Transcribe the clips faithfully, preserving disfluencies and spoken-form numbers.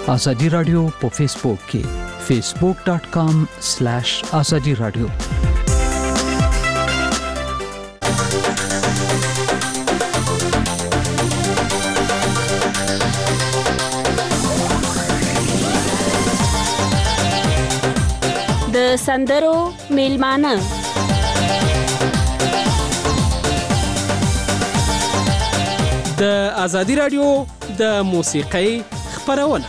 ازادي رادیو په فیسبوک کې فیسبوک ډاټ کام سلیش ازادي رادیو. د سندرو میلمانه د ازادي رادیو د موسیقۍ خپرونه.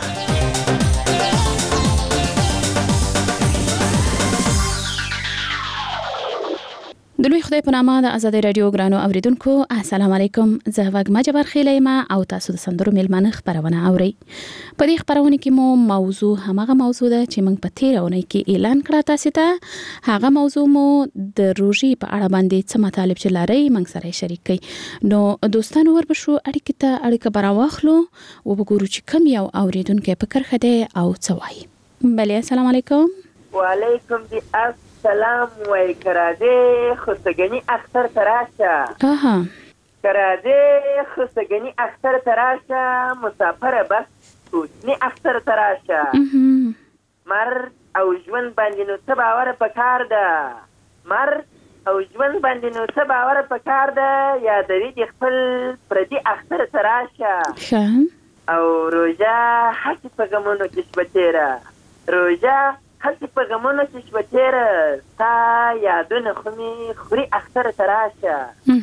د لوی خدای په نامه د ازادي رادیو ګرانو اوریدونکو السلام علیکم. زه وګما جبر خیلیما او تاسو د سندرو میلمانه خبرونه اورئ. په دې خبرونه کې مو موضوع همغه موضوع ده چې موږ په تیرونه کې اعلان کړه تاسو ته. هغه موضوع مو د روژې په اړه باندې څه مطالب چې لري موږ سره شریک کړئ. نو دوستانو وربشو اړیکه ته اړیکه براواخلو او وګورو چې کوم یو اوریدونکو په کرخه ده او څه وایي. بله السلام علیکم. وعلیکم السلام وای کراده خستگنی اختر تراشه. آها کراده خستگنی اختر تراشه مسافر بس نی اختر تراشه. مرد او ژوند باندې نو څه باور پکار ده. مرد او ژوند باندې نو څه باور پکار ده. یادوي د خپل پردي اختر تراشه. او روژه هڅه په غمونو کې شپتیره. روژه هڅه په غمونو کې شپتیره. تا یادونه خو مې خوري اختر تراشه.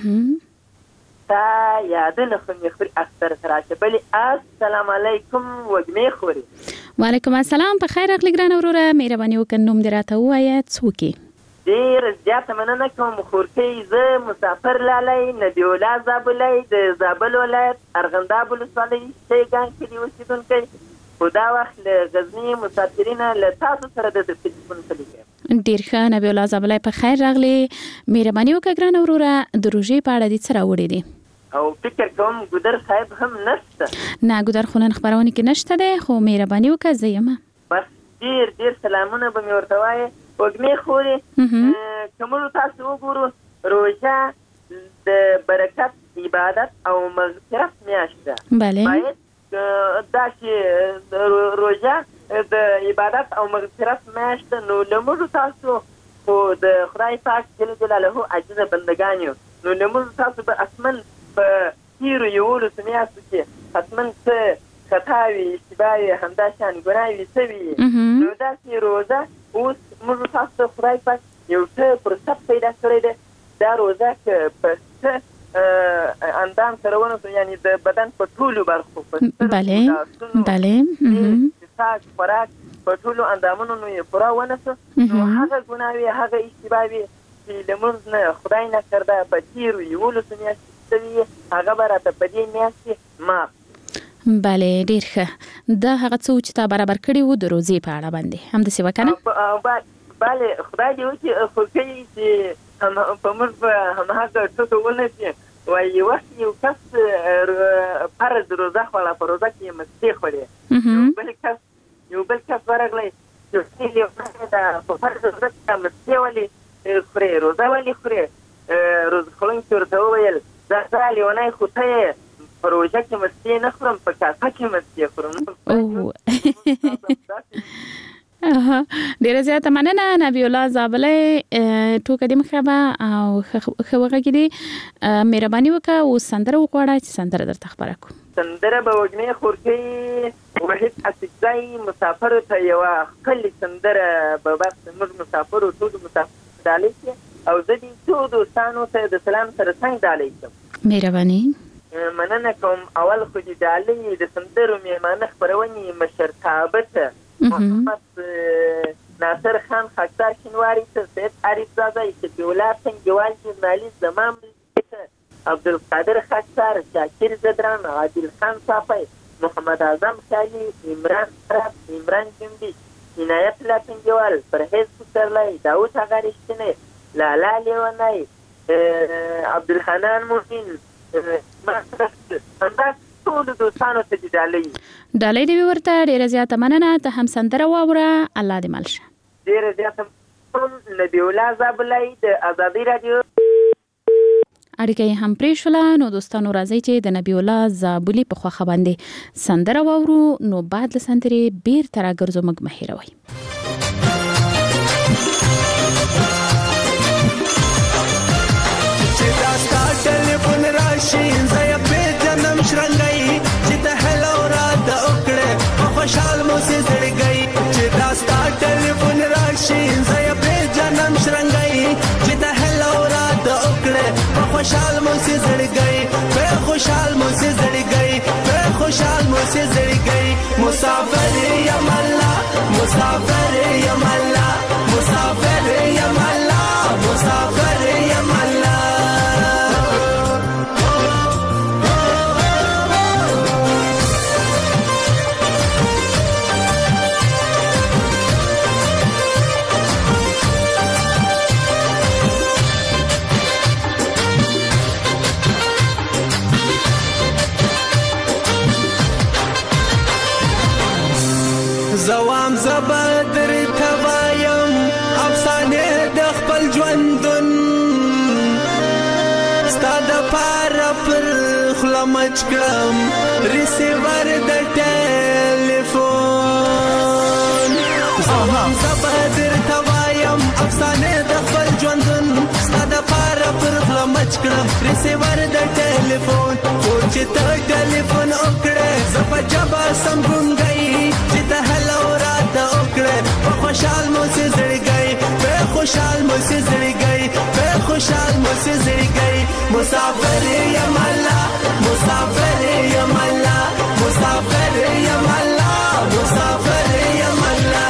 تا یادونه خو مې خوري اختر تراشه. بلې السلام علیکم وږمې خوري. وعلیکم السلام. په خیر راغلی ګرانه وروره. مهرباني وکړه نوم دې راته ووایه څوک یې؟ ډېره زیاته مننه کوم خورکۍ. زه مسافر لالی نبی الله زابلی د زابل ولایت ارغنداب ولسوالۍ شیګان کلي اوسېدونکی. خو دا وخت له غزني مسافرینه له تاسو سره د تلفون کلیږم. ډېر ښه نبی الله زابلی په خیر راغلی. مهرباني وکړه ګرانه وروره د روژې په اړه دې څه راوړي دي؟ او فکر کوم ګودر صاحب هم نشته. نه ګودر خو نن خپرونه کې نشته دی خو مهرباني وکړه زه یم. بس ډېر ډېر سلامونه به مې ورته وایې. وږمې خورې که موږ تاسو وګورو روژه د برکت عبادت او مغفرت میاشت ده. بله باید دا چې روژه د عبادت او مغفرت میاشت ده. نو له موږ تاسو خو د خدای پاک جل جلاله عاجزه بندګان یو. نو له موږ تاسو به اصمن په تیرو یولسو میاشتو کې حتما څه خطا وي اشتباه وي همدا شان ګناه وي څه وي. نو داسې روژه اوس موږ تاسو ته خدای پاک یو څه فرصت پیدا کړی دی. دا روژه که په څه اندام سره ونسو یعنی د بدن په ټولو برخو په بله بله ساک خوراک په ټولو اندامونو نو یې پوره ونسو نو هغه ګناه وي هغه اشتباه وي چې لمونځ نه خدای نه کرده په تیرو یولسو میاشتو شوي هغه به راته په دې میاشت کې معاف. بله ډېر ښه. دا هغه څه چې تا برابر کړي وو د روزې په اړه باندې همداسې وه که نه؟ بله خدای دې وکړي خورکۍ چې په موږ په همهغه ټکو ونسي. وایي یو وخت یو کس فرض روزه خوړه په روزه کې یې مستې خورې. یو بل کس یو بل کس ورغلی چې یو په فرض روزه کې مستې ولې خورې روزه ولې خورې؟ روزه خوړونکي ورته وویل زه لیونی خو ته یې په روژه کې مستې نه خورم په کاسه کې مستې خورم. ډیره زیاته مننه نبی الله زابلی. ټوکه دې مخه به او ښه وغږېدې. مهرباني وکړه اوس سندره وغواړه چې سندره درته خپره کړو. سندره به وږمې خورکۍ وحید اڅکزی مسافرو ته یوه ښکلې سندره به بس موږ مسافرو ټولو مسافر ډالۍ کړي او زه دې څو دوستانو ته د سلام سره څنګ ډالۍ کړم. مهرباني مننه کوم. اول خو دې ډالۍ د سندرو میلمانه خپرونې مشرتابه ته محمد ناصر خان خاکسار شینواری ته سید عارف زاده یوسف الله سنگوال ژورنالیست زمان ته عبدالقادر خاکسار شاکر زدران عادل خان صافی محمد اعظم خیالي عمران عرب عمران جنبی عنایت الله سنگوال پرهیز پسرلی داود آقا رشتینی لالا لیونی عبدالحنان مومن انداز ټول دوستانو ته دې ډالۍ ډالۍ دې ورته ډېره زیاته مننه. ته هم سندره واوره. الله دې مل شه. ډېره زیاته نبی الله زابلی د ازادي رادیو. اړیکه یې هم پرې شوله. نو دوستانو راځي چې د نبی الله زابلی په خواخه باندې سندره واورو. نو بعد له سندرې بیرته راګرځو موږ مه هېروئ. چې دا ستا ټلیفون راشي زه یې پېژنم شرنګی چې ته هلو راته وکړې په خوشحال مو سې زړګی. چې دا ستا ټلیفون راشي زه یې پېژنم شرنګی چې ته هلو راته وکړې په خوشحال مو سې زړګی په خوشحال مو سې زړګی په خوشحال مو سې زړګی. مسافر یم الله مسافر یم الله مسافر یم الله مسافر یم الله. زوام زبدر توایم افسانه د خپل ژوندون ستا د پاره پر خوله مچ کړم ریسیور د ټلیفون. زوام زبدر توایم افسانه د خپل ژوندون ستا د پاره پر خوله مچ کړم ریسیور د ټلیفون. خو چې ته ټلیفون وکړې زه په جبه سم ګونګی چې ته هلو راته وکړې په خوشحال مو سې زړګی په خوشحال مو سې زړګی په خوشحال مو سې زړګی. مسافر یم الله مسافر یم الله مسافر یم الله مسافر یم الله.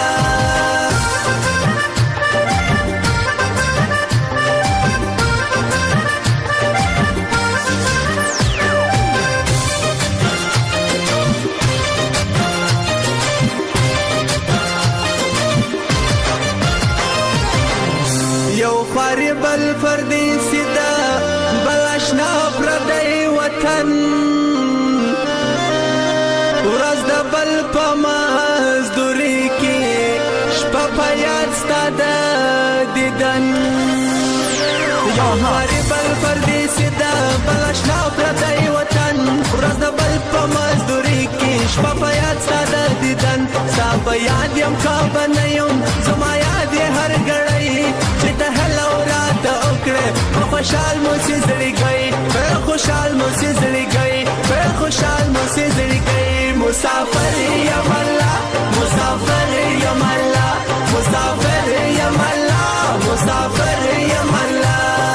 خواري بل پردیسی دا بل اشنا پردی وطن ورځ د بل په مزدوري کې شپه په یاد ستا د دیدن. یو خواري بل پردیسی دا بل اشنا پردی وطن ورځ د بل په مزدوري کې شپه په یاد ستا د دیدن. ستا په یاد یم که به نه یم زما یاد یې هر ګړی چې ته هلو راته وکړې په خوشحال مو سې زړګی په خوشحال مو سې زړګی په خوشحال مو سې زړګی. مسافر یم الله مسافر یم الله مسافر یم الله مسافر یم الله.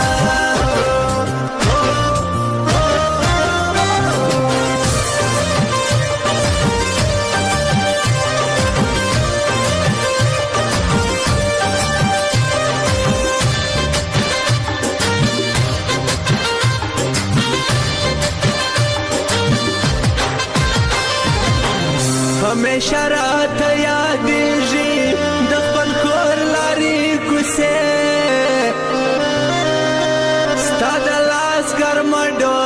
همیشه راته یادېږي د خپل کور لارې کوڅې ستا د لاس ګرمه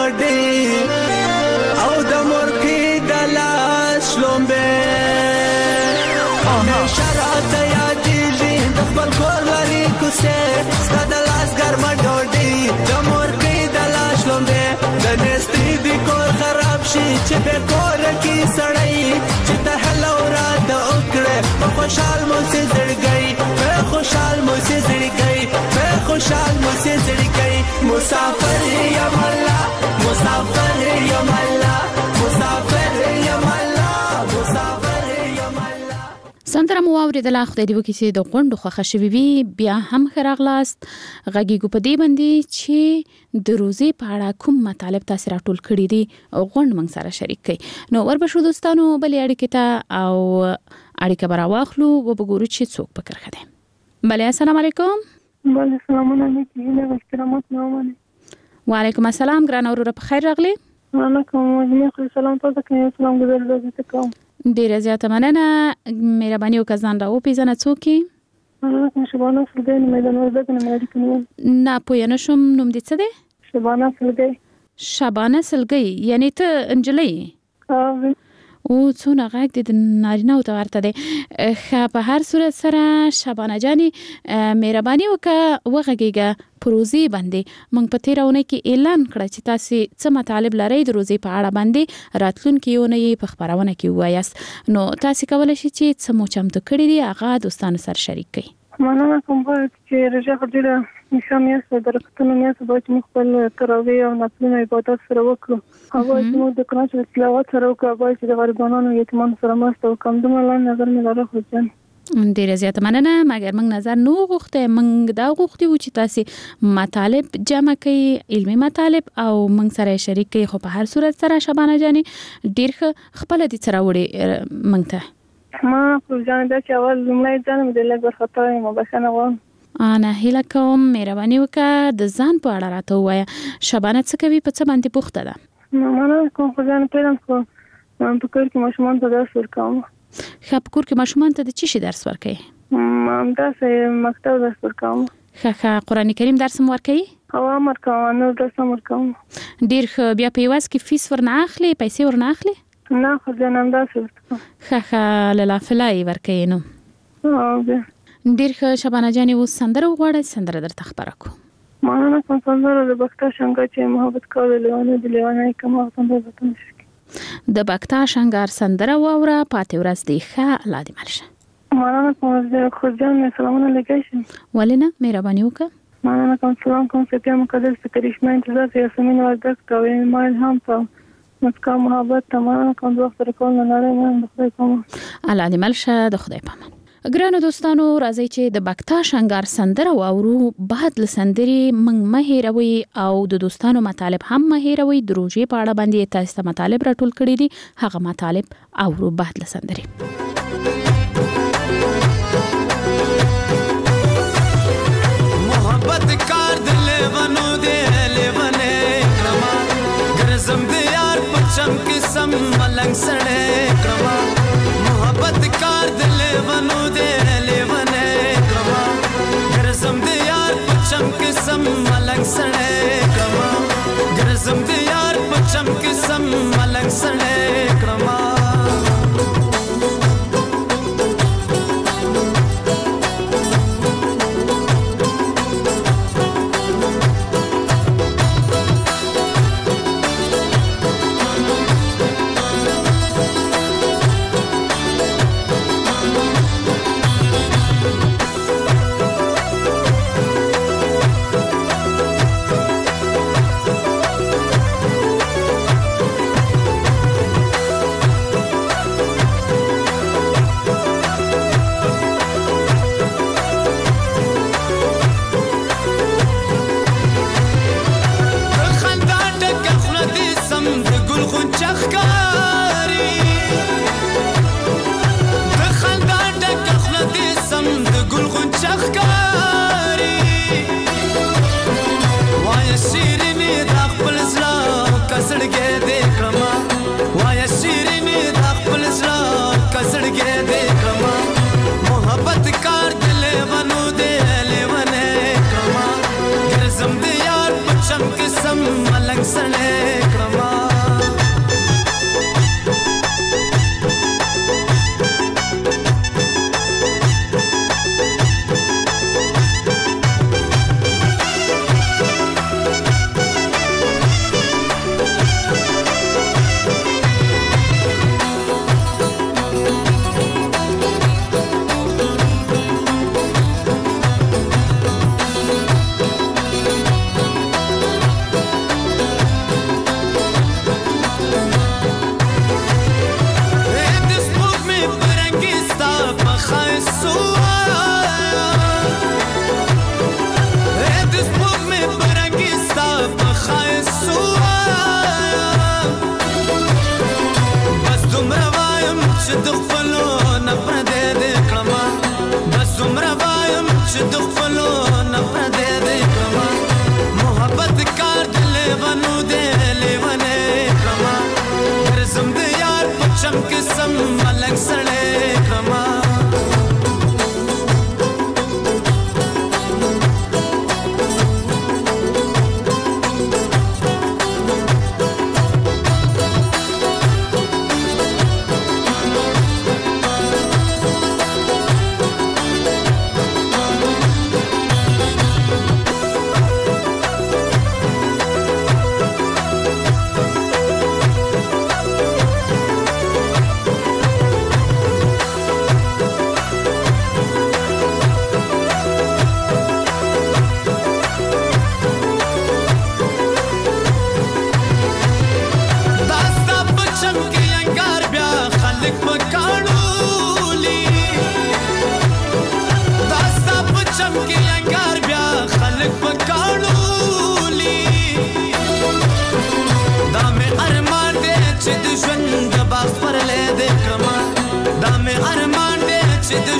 ډوډۍ او د مورکۍ د لاس شلومبې. همیشه راته یادېږي د خپل کور لارې کوڅې ستا د لاس ګرمه ډوډۍ د مورکۍ د لاس شلومبې. د نېستۍ د کور خراب شي چې بې کوره کې سړی چې ته هلو راته وکړې په خوشحال مو سې زړګی په خوشحال مو سې زړګی په خوشحال مو سې زړګی. مسافر یم الله مسافر یم الله مسافر یم الله مسافر یم الله. سندره مو واورېدله. خدای دې وکړي چې د غونډو خوښه شوې وي. بیا هم ښه راغلاست. غږیږو په دې باندې چې د روزې په اړه کوم مطالب تاسو راټول کړي دي غونډ موږ سره شریک کړئ. نو وربشو دوستانو بلې اړیکې ته او اړیکه به راواخلو و به ګورو چې څوک په کرښه دی. بلې السلام علیکم. بله سلامونه علیکم. هیله احترامات مې ومنئ. وعلیکم السلام ګرانه وروره په خیر راغلی. مننه کوم. مجموعې سلام تاسو ته سلام ګذار درته کوم. ډیره زیاته مننه. مهرباني وکړه ځان را وپېژنه څوک یې. مننه. شبانه سلګی نه میدان وردګ نه مې اړیکه نیول. نه پوه نه شوم نوم دې څه دی؟ شبانه سلګی. شبانه سلګی یعنی ته نجلۍ یې؟ او څونه غږ دې د نارینه ته ورته دی. ښه په هر صورت سره شبانه جانې مهرباني وکړه وغږېږه پروژې باندې موږ په تیرونه کې اعلان کړ چې تاسو څه مطالب لرئ د روزي په اړه باندې راتلونکي یونې په خبرونه کې وایاست نو تاسو کولای شئ چې څه مو چمتو کړی دی هغه دوستانو سره شریک کړئ. مننه کوم چې رجا خدای نشه میاسته درختونه میاسته باید موږ خپل تراویح او نفلونه عبادت سره وکړو. هغه چې موږ د قرآن شریف تلاوت سره وکړو باید چې د غریبانو او یتیمانو سره مرسته وکړو. دومره لاندې نظر مې لاره خو ځان ډیره زیاته مننه مګر موږ نظر نو غوښته موږ دا غوښتي و چې تاسو مطالب جمع کړئ علمي مطالب او موږ سره شریک کړئ خو په هر صورت سره شبانه جانې ډیر خپل دي سره وړي موږ ته ما خو ځان دا چې اول لمړی ځان مې د لږ خطا یم بخښنه غواړم. انا هیله کوم مهرباني وکړه د ځان په اړه راته ووایه شبانه څه کوي په څه باندې پوښته ده؟ مننه کوم خو ځان پیلم خو په کور کې ماشومان ته درس ورکوم. ښه په کور کې ماشومان ته د څه شي درس ورکوي؟ همداسې مکتب درس ورکوم. ښه ښه قرآن کریم درس هم ورکوي؟ او هم ورکوم نور درس هم ورکوم. ډېر ښه بیا په یوازې کې فیس ورنه اخلي پیسې ورنه اخلي؟ نه خو ځان همداسې ورکوم. ښه ښه له لافله یې ورکوي نو ډېر ښه شبانه جانې اوس سندره وغواړئ سندره درته خپره کړو. مننه کوم سندره د بختا شنګا چې محبت کول لیوانه د لیوانه کوم سندره وته نشي د بختا شنګار سندره واوره پاتې ورځ دی ښه الله دې مل شه. مننه کوم زه خو ځان سلامونه لګیږم. ولې نه مهرباني وکړه. مننه کوم سلام کوم سپیا مقدس د کرشمه انتظار د یاسمین وردک کوي ما هم په مسکا محبت تمام کوم وخت سره کول نه لري من د خدای کوم الله دې مل شه د خدای پامان. ګرانو دوستانو راځي چې د بختا شنګار سندره واورو بعد له سندرې موږ مه هیروئ او د دوستانو مطالب هم مه هیروئ د روژې په اړه باندې تاسو ته مطالب راټول کړي دي هغه مطالب اورو بعد له سندرې. محبت کار د لیونو دی لیونې کرما ګرځم د یار په چم کې سم ملنګ سړې کرما محبت کار د لیونو دی لیونې کرما ګرځم د یار په چم کې سم ملنګ سړې کرما ګرځم د یار په چم کې سم ملنګ سړې کرما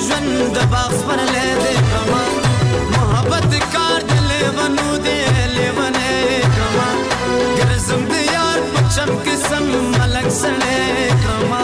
ژوند د باغ سپرلی دی کما محبت کار د لیونو دی لیونی کما ګرځم د یار په چم کې سم ملک سړی کما.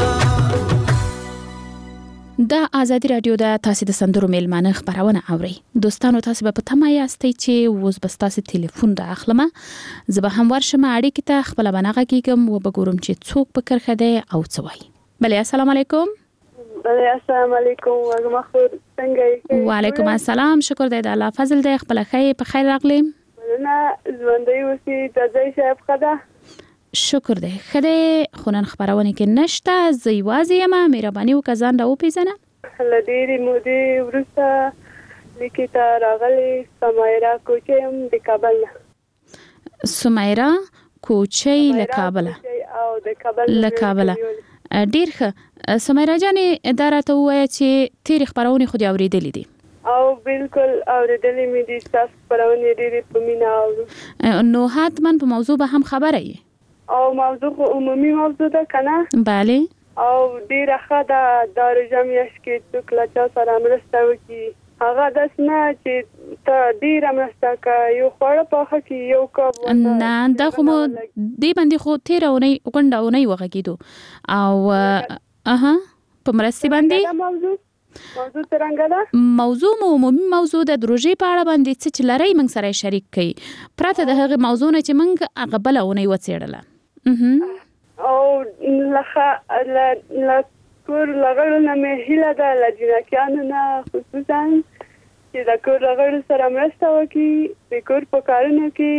د ازادي رادیو د تاسو د سندرو میلمانه خبرونه اوري. دوستانو تاسو به په تمه یاستئ چې اوس به تاسو ټلیفون د اخلمه زه به هم ورشم اړیکې ته خپل بناغه کیږم و به ګورم چې څوک په کرخه دی او څه وایي. بله السلام علیکم. بله السلام علیکم وګما خو څنګه یې؟ وعلیکم السلام شکر دی د الله فضل دی خپل خیر په خیر راغلی. نه ژوندۍ اوسې د ځای صاحب خدا شکر دی خدای خونن خبرونه کې نشته زه یوازې یم مهرباني وکړه ځان را وپېژنه. له ډېرې مودې وروسته لیکې ته راغلې سمیرا کوچۍ یم د کابل نه. سمیرا کوچۍ له کابله او د کابل له کابله ډېر ښه. سمیرا جانې دا راته ووایه چې تېرې خبرونې خو دې اورېدلې دي؟ او بالکل اورېدلې مې دي ستاسو خبرونې ډېرې په مینه اورو. نو حتما په موضوع به هم خبره یې؟ او موضوع خو عمومي موضوع ده که نه؟ بله. او ډېره ښه ده دا روژه میاشت کې څوک له چا سره مرسته وکړي هغه داسې نه چې ته ډېره مرسته کوه یو خواړه پاخه کړي یو کب نه دا خو مو دې باندې خو تېره اونۍ غونډه اونۍ وغږېدو او اها په مرستې باندې موضوع موضوع څرنګه ده؟ موضوع مو عمومي موضوع د روژې په اړه باندې څه چې لرئ موږ سره شریک کړئ پرته د هغې موضوع نه چې موږ هغه بله اونۍ وڅېړله. او لکه له کور له غړو نه مې هیله ده له جنکیانو نه خصوصا چې د کور له غړو سره مرسته وکړي د کور په کارونو کې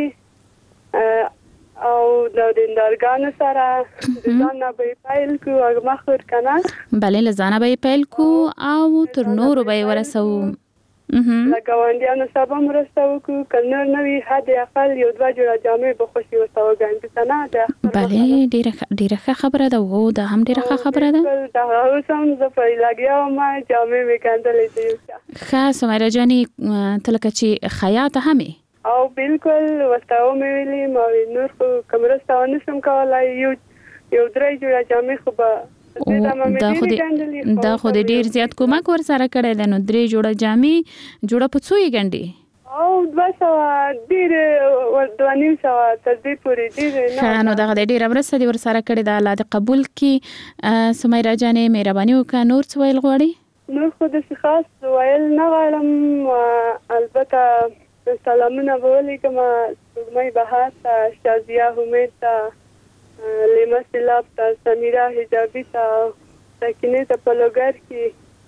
او د دیندارګانو سره د ځان نه به یې پیل کړو هغه مخور که نه؟ بلې له ځانه به یې پیل کړو او تر نورو به یې ورسوو. له ګاونډیانو سره به مرسته وکړو که نور نه وي حد اقل یو دوه جوړه جامې به خوشي ورته وګنډو که نه؟ بلې ډېره ښه خبره ده او دا هم ډېره ښه خبره ده. دا اوس هم زه پرې لګیا وم جامې مې ګنډلې دي. ښه سمیرا جانې ته لکه چې خیاطه هم یې؟ او بالکل ورته ومې ویلي ما نور خو که مرسته ونه شم کولی یو یو درې جوړه جامې خو به دا خو دې ډېر زیات کومک ور سره کړی دی نو درې جوړه جامې جوړه په څو یې ګنډې؟ او دوه سوه ډېر دوه نیم سوه تر دې پورې ډېر ښه نو دغه دی ډېره مرسته دې ور سره کړې ده الله دې قبول کړي. سمیرا جانې مهرباني وکړه نور څه ویل غواړې؟ نور خو داسې خاص ویل نه غواړم البته سلامونه به ولیکم سپوږمۍ بهار ته شازیه همید ته لیمه سیلاب ته سمیرا حجابي ته سکینې ته په لوګر کې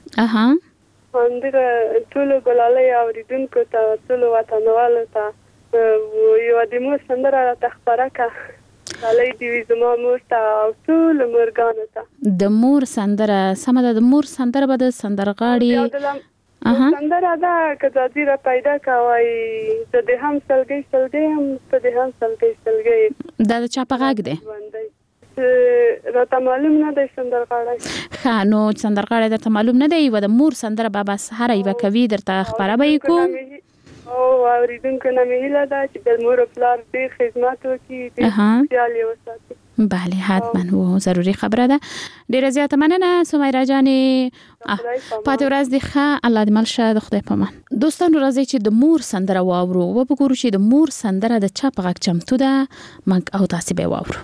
همدغه ټولو ګلالۍ اورېدونکو ته ټولو وطنوالو ته یوه د مور سندره راته خپره کړه ګلالۍ دې وي زما مور ته او ټولو مورګانو ته. د مور سندره سمه ده د مور سندره به د سندرغاړي سندره ده که ځاځي را پیدا کوئ زه دې هم سلګۍ سلګۍ هم ته دې هم سلګۍ سلګۍ. دا د چا په غږ دی؟ راته معلوم نه دی سندرغاړی. ښه نو سندرغاړی درته معلوم نه دی یوه د مور سندره به بس هره یوه کوي درته خپره به یې کوو او اورېدونکو نه مې هیله ده چې د مور او پلار ډېر خدمت وکړي ډېر خیال یې وساتي. بله حتما و ضروري خبره ده. ډېره زیاته مننه سمیرا جانې پاتې ورځ دې ښه الله دې مل شه د خدای په امان. دوستانو راځئ چې د مور سندره واورو و وګورو چې د مور سندره د چا په غږ چمتو ده موږ او تاسې به یې واورو.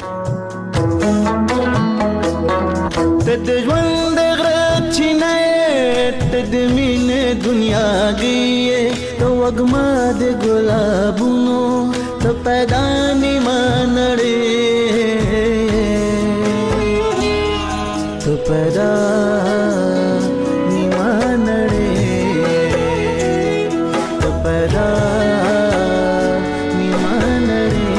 ته د ژوند د غره چینه ته د مینې دنیا ګیې ته وږمه د ګلابونو ته پیدا نیمه نړۍ ته پیدا نیمه نړۍ ته پیدا نیمه نړۍ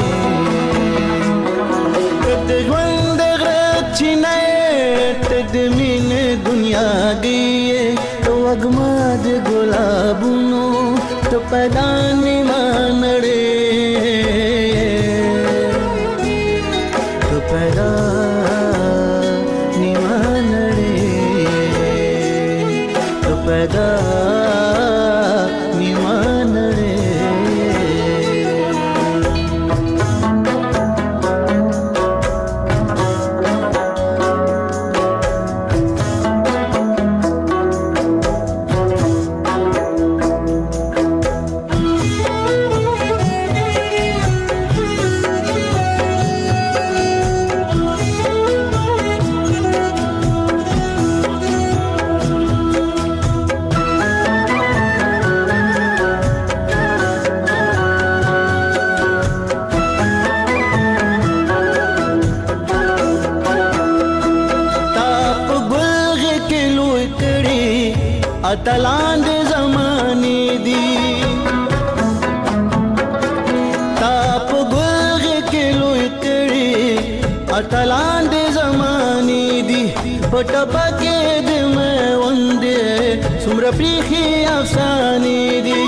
ته د ژوند د غره چینه ته د مینې دنیا ګیې ته وږمه د ګلابونو ته پیدا نیمه نړۍ ته پیدا نیمه نړۍ ته پیدا نیمه نړۍ. کړي اتلان د زمانې دي تاپ ګلغ کې لوی کړي اتلان د زمانې دي پټپا کې د مې وندې څومره پریخي افسانې دي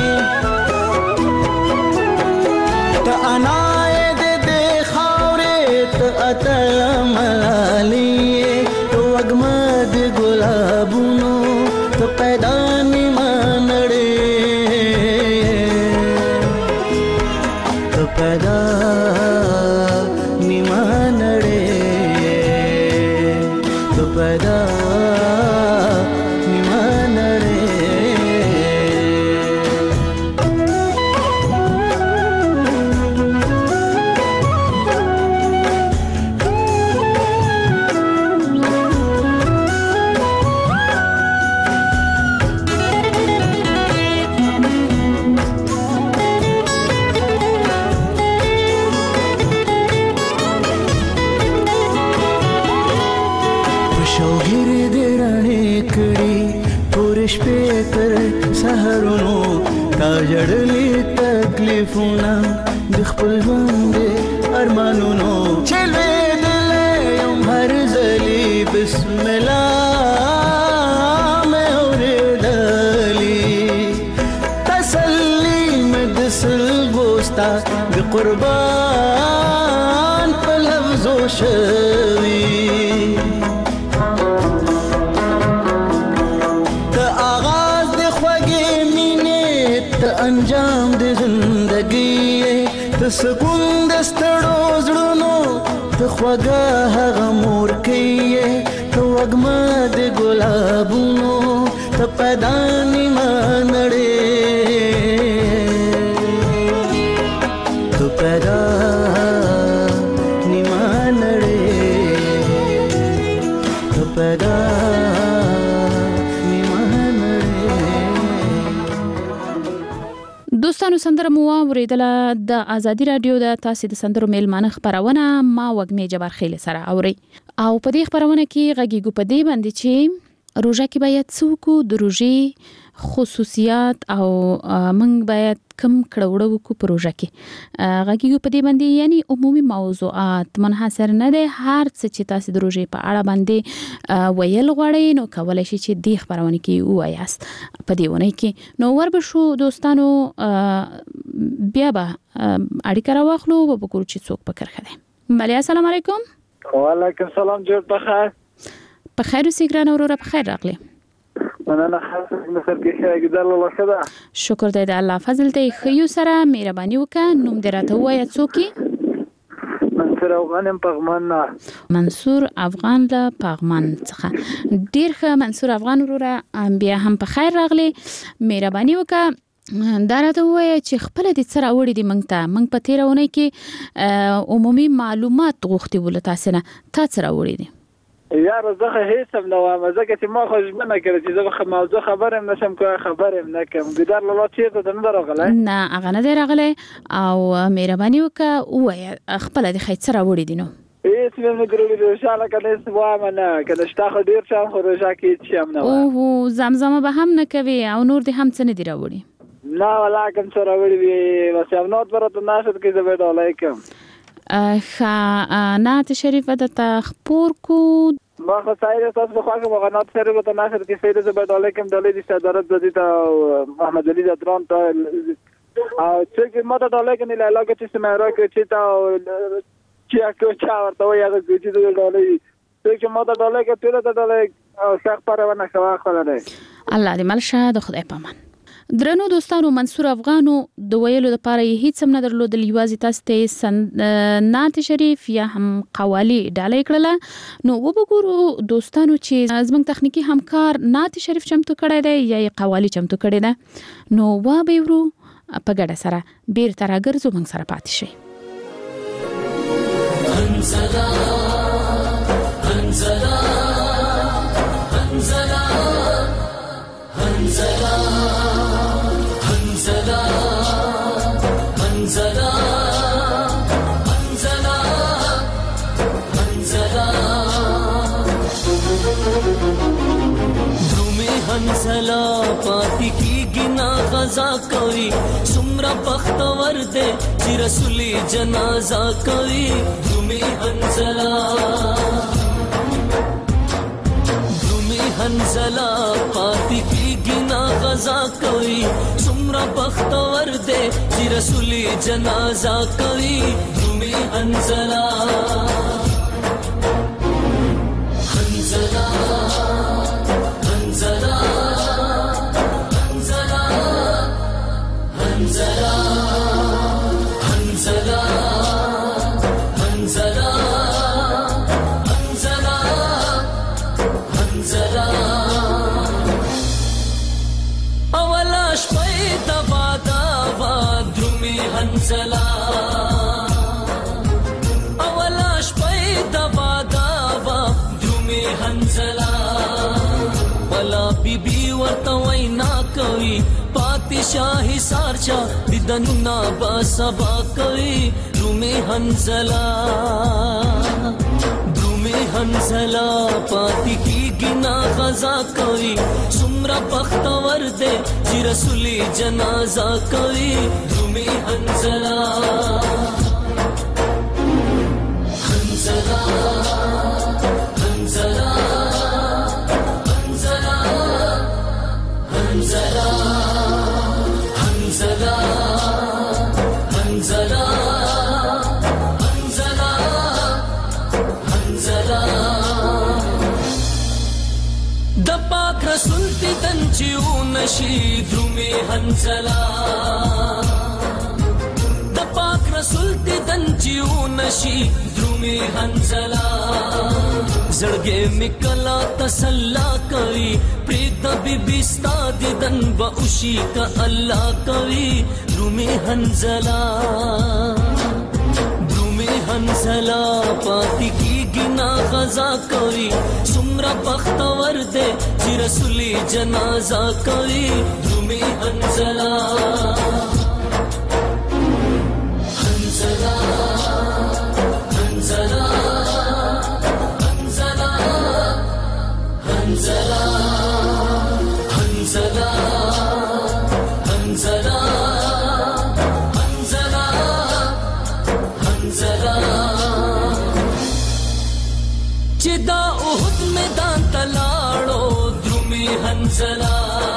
ته انای د دې خاورې ته اتل ملالي تو وګمد ګلابونو ته پیدا نیمه نړۍ ته پیدا نیمه نړۍ ته پیدا نیمه نړۍ سهرونو تا جړلې تکلیفونه د خپل ژوند ارمانونو چلې دلې یم هر ځلې بسم الله مې اورېدلې تسلي مې د سلګوستا د قربان په لفظو شوي انجام د زندګي ته سکون د ستړو زړونو ته خوږه هغه مور کوي ته وږمه د ګلابونو ته پیدا نیمه نړۍ ته پیدا نیمه نړۍ ته پیدا دوستانو سندره مو اوریدله د ازادي رادیو د تاسو د سندرو میلمانه خبرونه ما وګمې جبار خیل سره اوري او په دې خبرونه کې غږیږو په دې باندې چې روژه کې باید څوک د روژې خصوصیات او موږ باید کم کړوړو کو پروژه کې غږیږو په دې باندې یعنی عمومي موضوعات منحصر نه دي هر څه چې تاسو د روژې په اړه باندې ویل غواړئ نو کولای شئ چې دې خبرونه کې وایاست په دې ونه کې نو وربه شو دوستانو بیا به اړیکه راوخلو او وګورو چې څوک پکړ خده ملي السلام علیکم وعلیکم السلام جوړ بخیر په خیر اوسې ګران اورور په خیر راغلی مننه خاصه مصر کې ښه ګدل الله خدا شکر دی د الله فضل ته خيو سره مهرباني وکړه نوم دراته وای څوک منصور افغان پغمان منصور افغان له پغمان څخه ډیر ښه منصور افغان وروره بیا هم په خیر راغلی مهرباني وکړه دا راته وای چې خپل د سره وړي دي مونږ ته مونږ په تیرونه کې عمومي معلومات غوښتي ول تاسو نه تاسو را وړي دي یار زه هیڅ هم نه وایم ځکه چې ما خو ژمنه کړې چې زه موضوع خبرم نشم کوه خبرم نه کوم ګدار لاله چې ته نه راغله نه هغه نه راغله او مهرباني وکړه وای خپل د خیر سره وړي دي نو هیڅ مې ګرولې ان شاء الله کله سوام نه کله شته ډیر شام خو روزه کې چې هم نه او زمزمه به هم نه کوي او نور دي هم څه نه دی راوړي نه ولا کوم سره وړي واسه نوت ورته ناشد کې زه به علیکم خا نات شریف د تخپور کو ما خو سایر تاسو خو هغه غنات شریف ته ناشد کې سید زه به علیکم د لیدي صدرت د دې ته محمد علي دران ته او چې ما ته علیکم نه لاګه چې سمه راکې چې تا چې اکو چا ورته وایي هغه چې د ډالۍ چې ما ته علیکم ټول ته ډالۍ او څخه پرونه خوا خلره الله دې ملشه د خدای پامان درنو دوستانو منصور افغانو د ویلو لپاره هیڅ هم نه درلودل یوازې تاسو ته نعت شریف یا هم قوالی ډالۍ کړله نو وګورو دوستانو چې زموږ تخنیکی همکار نعت شریف چمتو کړی دی یا قوالی چمتو کړی دی نو وا به ورو په ګډه سره بیر تر راګرځو موږ سره پاتې شي انزلا انزلا انزلا انزلا انزلا انزلا انزلا انزلا حنزلا پاتې کیږي نا غزا کوي سمرا بختور دے چې رسولي جنازه کوي درومي حنزلا درومي حنزلا پاتې کیږي نا غزا کوي سمرا بختور دے چې رسولي جنازه کوي درومي حنزلا حنزلا حنزلا حنزلا حنزلا حنزلا حنزلا حنزلا حنزلا اولا شپې دوا دوا درومي حنزلا اولا شپې دوا دوا درومي حنزلا ولا بیبي ورته وینا کوي پاتې شاهي سارچا دیدنو نا با سبا کوي درومي حنزلا درومي حنزلا پاتې کیږي نا غزا کوي سمرا بختور دے چې رسولي جنازه کوي درومي حنزلا حنزلا حنزلا حنزلا حنزلا حنزلا حنزلا حنزلا حنزلا د پاک رسول تی تنچیو نشي درومي حنزلا د پاک رسول تی تنچیو نشي درومي حنزلا زړګې میکلا تسلا کوي پریک د بیبي ستا دیدن به اوشي کا الله کوي درومي حنزلا درومي حنزلا پاتې کیږي نا غزا کوي سمرا بختور دے چې رسولي جنازه کوي درومي حنزلا حنزلا حنزلا حنزلا حنزلا حنزلا حنزلا حنزلا حنزلا چې دا اوهد میدان تلاړو درومي حنزلا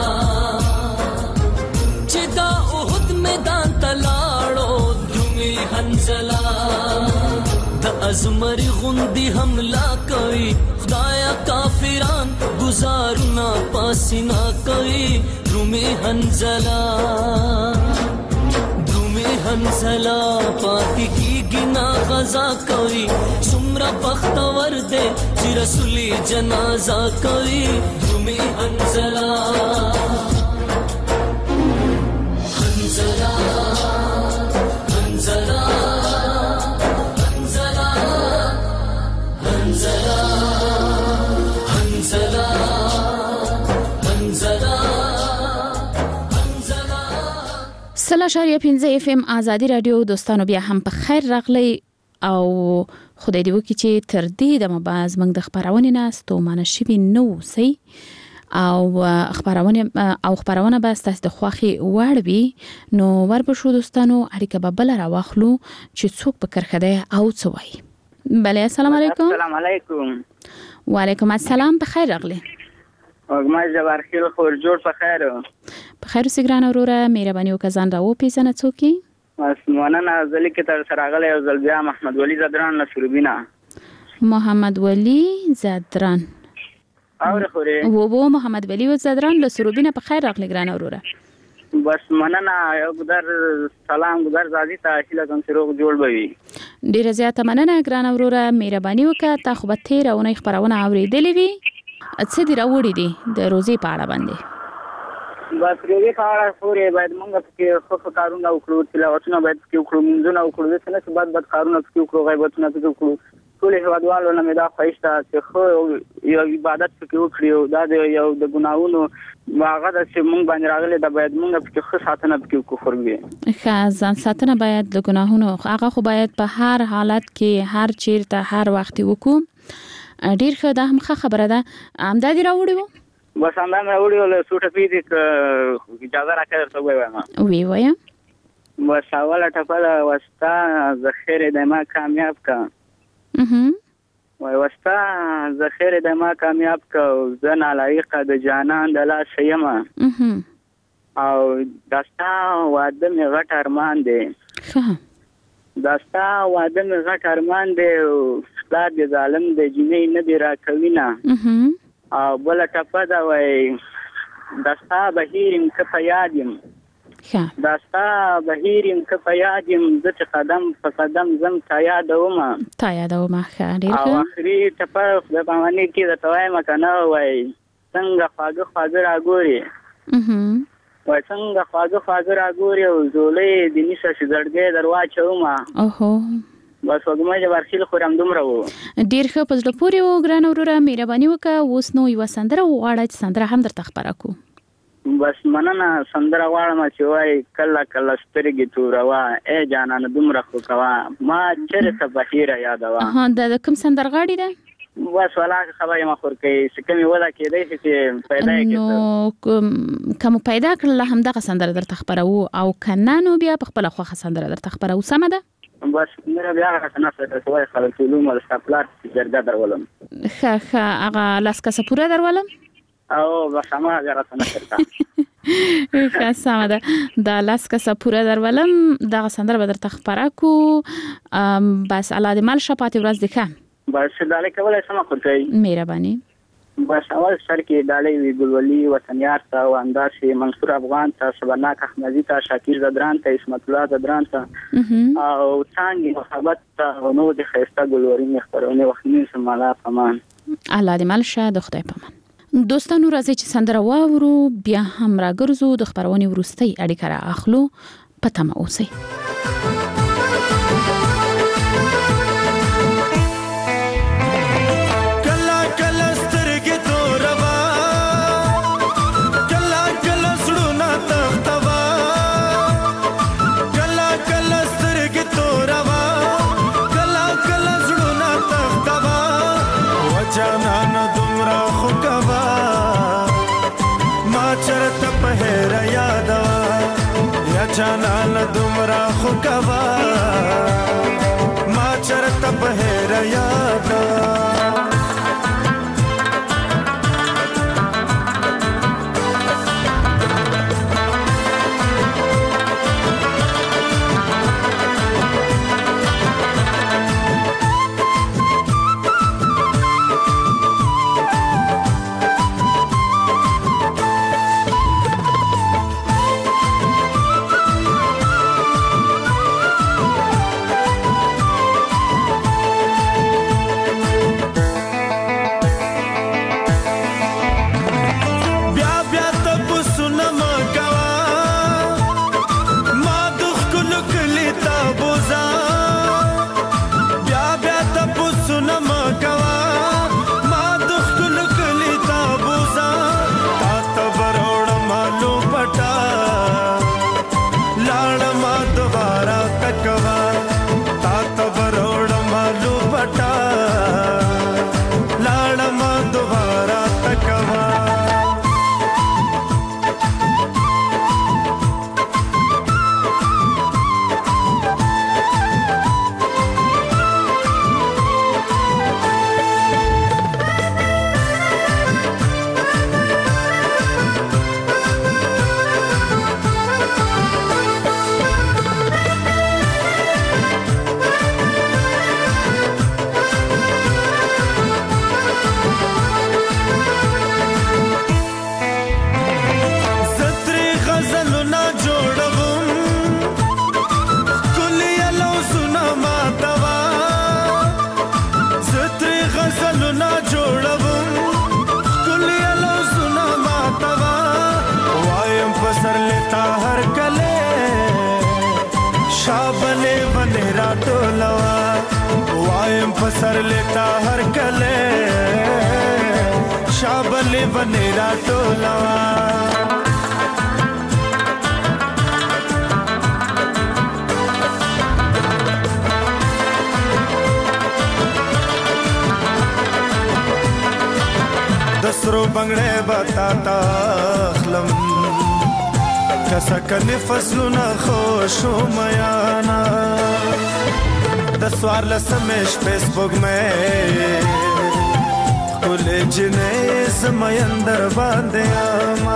چې دا اوهد میدان تلاړو درومي حنزلا د ازمري غوندي حمله کوي خدایا کافران گزارنا پاسینا کوي درومي حنزلا درومي حنزلا پاتې کیږي نا غزا کوي سمرا بختور دے چې رسولي جنازه کوي درومي حنزلا حنزلا حنزلا حنزلا حنزلا حنزلا حنزلا حنزلا سلا شاریه پنځه اف ام ازادي رادیو دوستانو بیا هم په خیر راغلی او خدای دې وکړي چې تر دې دمه باز موږ د خبرونه ناستو مانه شوي نو سي او خبرونه او خبرونه به تاسو د خوخي وړوي نو وربشو دوستانو اړیکه به بل راوخلو چې څوک په کرخده او څوي بله السلام علیکم السلام علیکم وعلیکم السلام په خیر راغلی وګما جبار خیر خور جوړ په خیر په خیر سګران اوره مهرباني وکړه راو پیژنه څوکي اسمانه نازلی کې تر سراغله یو ځل بیا محمد ولی زدران نصربینا محمد ولی زدران اور خوري وو وو محمد ولی زدران نصربینا په خیر راغلی ګران اوره بس مننه یو ګدر سلام ګدر زادي ته اصله کوم سروغ جوړ بوي ډیر زیاته مننه ګران اوره مهرباني وکړه تا خو به تیر او نه خبرونه اوریدلې وي څه دی راوړي دي د روزي په اړه باندې بس روزي په اړه خوري باید موږ په خو کارونه وکړو تلاوتونه باید وکړو منځونه وکړو څنګه چې بعد بعد کارونه وکړو غیبتونه وکړو ټول هوادوالو نه مې دا خوښته چې خو یو عبادت وکړو دا یو د ګناوونو واغه د چې موږ باندې راغلي دا باید موږ په خو ساتنه وکړو کفر وي ښه ځان ساتنه باید د ګناهونو هغه خو باید په هر حالت کې هر چیرته هر وخت وکړو ډیر ښه دا هم خبره ده امدادي راوړو بس همدا مې وړي ول سوټه پیدي اجازه راکړه ته وایم وی وایم بس اوله ټپه وستا ذخیره د ما کامیاب کا اها وای وستا ذخیره د ما کامیاب کا زنا لایق د جانان د لا سیمه اها او داستا واده مې غټ ارمان دی ښه داستا واده مې غټ ارمان دی ستاد د ظالم د جنې نه دی راکوینا اها او بل ټپه دا وای داستا بهیرم که په یادم ښه داستا بهیرم که په یادم د قدم په قدم زم تا یادوم تا یادوم ښه ډیر او اخري ټپه د باندې کې د توای مکنه وای څنګه خواږه خواږه راګوري اها وای څنګه خواږه خواږه راګوري او زولې د نشه شزړګې درواچوم اوهو بس وګمه چې ورخیل خورم دومره وو ډیر ښه پزله پوری و ګران وروره مهرباني وکړه اوس نو یو سندره وغواړه چې سندره هم درته خبره کو بس مننه سندره غواړم چې وای کله کله سترګې توروا اے جانانه دومره خو کوا ما چیرته بهیره یادوا ها د کوم سندرغاړي ده بس ولا خبرې ما خور کوي چې کومي ولا کېدای چې پیدا کړي نو کوم پیدا کړل هم دغه سندره درته خبره وو او کنه نو بیا په خپل خوخه سندره درته خبره وو سم ده بس مې بیا راځنه څه کوي خلک علوم او استقلال جرګه درولم ښه ښه هغه لاس کا سپوره درولم او بس ما بیا راځنه ښه ښه سم ده د لاس کا سپوره درولم دغه سندره به درته خبره کو بس الله دې مال شپاتې ورځ دې ښه بس دالې کولای سم خو کوي مهرباني بس اول سر کې دالې وی ګلولي وطنيار ته او انداسي منصور افغان ته سبناک احمدي ته شاکر زدران ته اسمت الله زدران ته او څنګه محبت ته نو د خيسته ګلوري مخبرونه وختنی سمالا پمان الله دې مال شه د خدای پمان دوستانو راځي چې سندره واورو بیا هم راګرځو د خبرونې ورستۍ اړیکه را اخلو پته مو اوسئ جانان دومره خو کوا ما چرته په هر یاد सर लेता हर कले शाबले बनेरा टोलवा د سرو بنگړې بتا تا خلم کسا کنه فصلونه خوشو میانا د سوار لسمش فیسبوک مې کولې جنې سمندر باندې ما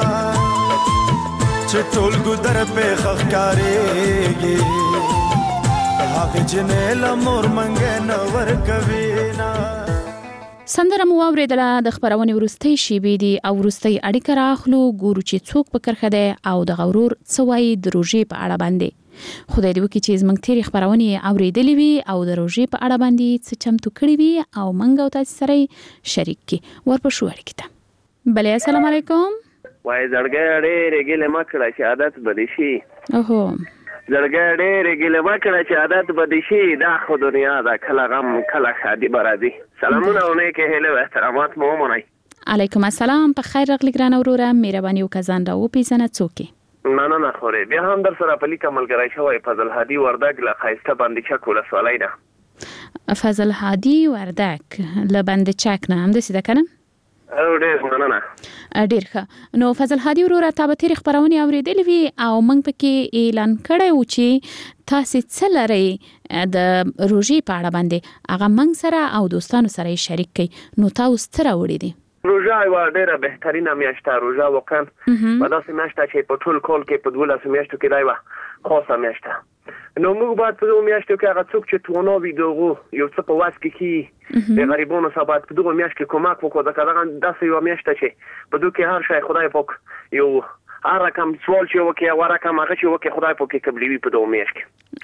چټول ګدر په خخکارېږي هغه جنې لمر منګه نور کوي نا. سندره مو اوریدله د خبرونې وروستۍ شیبې دي او وروستۍ اړیکه راخلو ګورو چې څوک په کرخه دی او د غورور څه وایي د روژې په اړه باندې. خدای دې وکړي چې زموږ تېرې خبرونې اوریدلې وي او د روژې په اړه باندې څه چمتو کړي وي او موږ او تاسو سره شریک کړي. ورپسې اړیکې ته بلې السلام علیکم. وای زړګی ډېرې ګیلې مه کړه چې عادت به دې شي. اوهو زړګی ډېرې ګیلې مه کړه چې عادت به دې شي. دا خو دنیا ده کله غم کله ښادي به راځي. سلامونه او نیکې هیلې او احترامات مو ومنئ. علیکم السلام. په خیر راغلی ګرانه وروره. مهرباني وکړه ځان راوپېژنه څوک یې؟ نه نه نه خورې بیا هم در سره په لیکه ملګری شوی فضل هادي وردګ له ښایسته بند چک ولسوالۍ نه. فضل هادي وردګ له بند چک نه همداسې ده که نه؟ او ډېر مننه. ډېر ښه. نو فضل هادي وروره تا به تېرې خپرونې اورېدلې وي او موږ پکې اعلان کړی و چې تاسې څه لرئ د روژې په اړه باندې هغه موږ سره او دوستانو سره یې شریک کړئ. نو تا اوس څه راوړي دي؟ روژه یوه ډېره بهترینه میاشت ده. روژه واقعا په داسې میاشت ده چې په ټول کال کې په دولسو میاشتو کې دا یوه خاصه میاشت ده. نو موږ باید په دغو میاشتو کې هغه څوک چې تونا وي د هغو یو څه په وس کې کي د غریبانو سره باید په دغو میاشت کې کومک وکړو. ځکه دغه داسې یوه میاشت ده چې په دغو کې هر شی خدای پاک یو هر رقم سوال چې وکړي او هر رقم هغه چې وکړي خدای پاک یې قبلوي په دغو میاشت کې.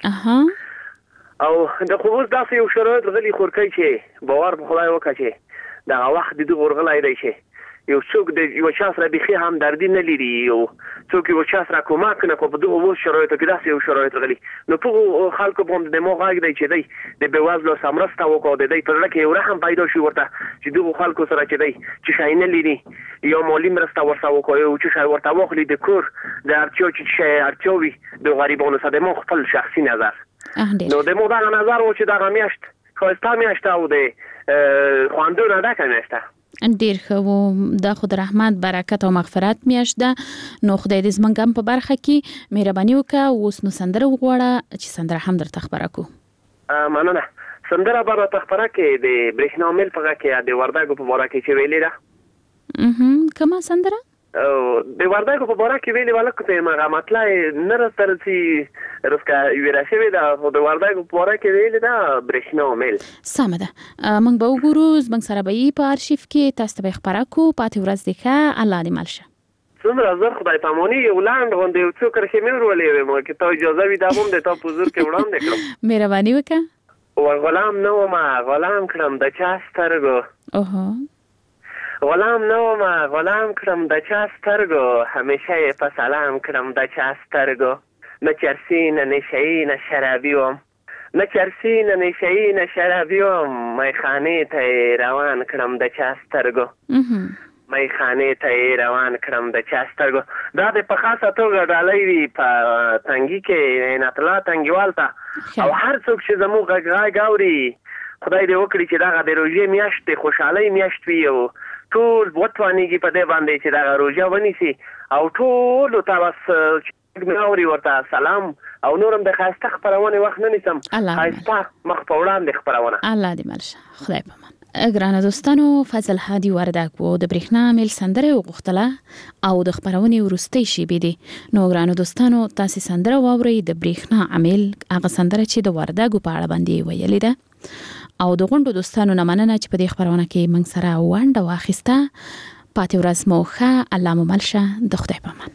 او د خو اوس داسې یو شرایط غلي خورکۍ چې باور په خدای وکړه چې دغه وخت د دغه ورغلی دی چې یو څوک د یو چا سره بیخي همدردي نه لري یو څوک یو چا سره کومک نه کوي په دغه اوس شرایطو کې داسې یو شرایط غلي. نو په خلکو باندې د مو غږ دی چې دی د بېوزلو سره مرسته وکړو د دی په زړه کې یو رحم پیدا شي ورته چې دغو خلکو سره چې دی چې شی نه لري یا مالي مرسته ورسره وکړو یو چې شی ورته واخلي د کور د اړتیا چې شی اړتیا وي د غریبانو سره د مو خپل شخصي نظر. نو د مو دغه نظر و چې دغه میاشت ښایسته میاشت او د خواندونه ډکه میاشت ده. ډېر ښه و. دا خو د رحمت برکت او مغفرت میاشت ده. نو خدای دې زموږ هم په برخه کې مهرباني وکړه. اوس نو سندره وغواړه چې سندره هم درته خپره کړو. مننه. سندره به راته خپره کړې د برېښنا میل په غږ کې د وردګو په باره کې چې ویلې ده. کومه سندره؟ د وردګو په باره کې ویلې ولکه ته هغه مطلع نه راسته رسي رسکه ویره شوې ده خو د وردګو په باره کې ویلې ده برېښنا میل. سمه ده. موږ به وګورو زموږ سره به یې په ارشیف کې تاسو ته به یې خپره کړو. پاتې ورځ دې ښه. الله دې مل شه. څومره زر خدای پاماني یو لاند غوندې یو څو کرښې مې ورولې وې ما که تا اجازه وي دا به هم د تا په حضور کې وړاندې کړم. مهرباني وکړه. غلام نه ومه غلام کړم د چا سترګو. اوهو غلام نه ومه غلام کړم د چا سترګو همیشه یې په سلام کړم د چا سترګو. نه چرسي نه نشهیي نه شرابي وم نه چرسي نه نشهیي نه شرابي وم میخانې ته یې روان کړم د چا سترګو. میخانې ته یې روان کړم د چا سترګو. دا د په خاصه توګه ډالۍ وي په تنګي کې عنایت الله تنګیوال ته او هر څوک چې زموږ غږ غږ اوري خدای دې وکړي چې دغه د روژې میاشت د خوشحالۍ میاشت وي او ټول وتوانېږي په دې باندې چې دغه روژه ونیسي او ټولو ته بس مې اوري ورته سلام او نورم د ښایسته خپرونې وخت نه نیسم ښایسته مخ په وړاندې خپرونه. الله دې مل شه. خدای پامان. ګرانه دوستانو فضل هادي وردګ و د برېښنا میل سندره وغوښتله او د خپرونې وروستۍ شیبې دي. نو ګرانه دوستانو تاسې سندره واورئ د برېښنا میل هغه سندره چې د وردګو په اړه باندې ویلې ده. او د غونډو دوستانو نه مننه چې په دې خپرونه کې موږ سره ونډه واخیسته. پاتې ورځ مو ښه. الله مو مل شه. د خدای پامان.